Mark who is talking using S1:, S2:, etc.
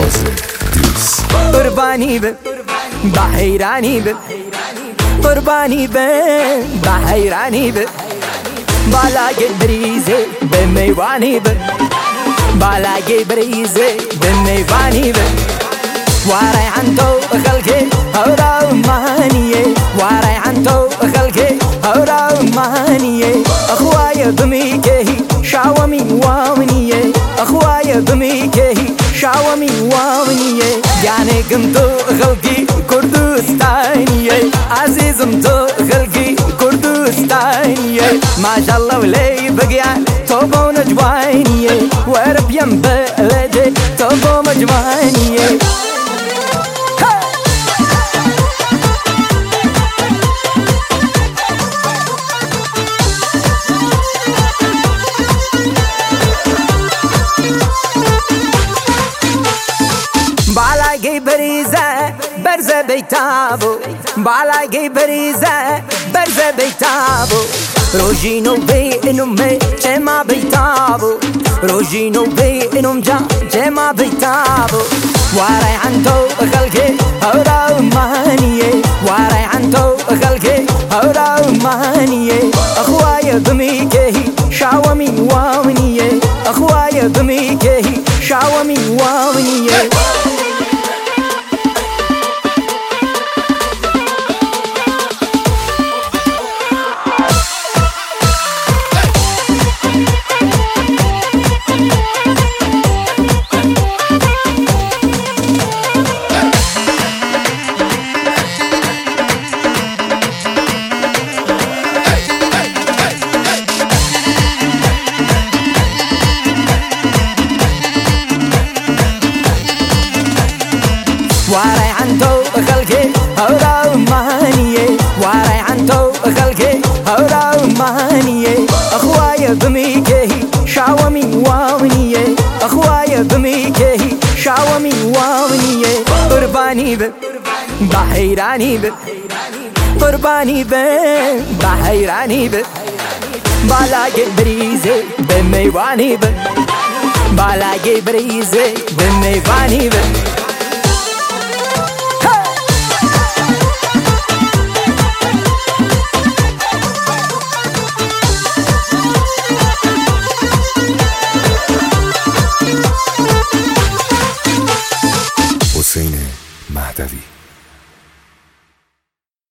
S1: قربانی به حیرانی به قربانی به حیرانی به بالای بریزه به میوانی به بالای بریزه به میوانی به وارای عن تو خلقي هورا مانيه وارای عن تو خلقي هورا مانيه اخوايا بميكه شاومي وامنيه اخوايا بميكه شاومي وامنيه يعني قمتو خلقي كردستانيه عزيزم تو خلقي كردستانيه ما شاء الله ولي بقيان توبو نجوانيه ورب ينبلد توبو مجوانيه بالای بریزه برزه بیتابو بالای بریزه برزه بیتابو روجینو بی انم چما بیتابو روجینو بی انم جا چما بیتابو وارای عن تو خلقي هورا مانيه وارای عن تو خلقي هورا مانيه اخوايا بميكه شاومي وامنيه اخوايا بميكه شاومي وامنيه وارای عن تو خلقي هورا مانيه وارای عن تو خلقي هورا مانيه اخوايا بميكه شاومي وامنيه اخوايا بميكه شاومي وامنيه قرباني به حیرانی به قربانی به حیرانی به بالای بریزه به میوانی به بالای بریزه به میوانی به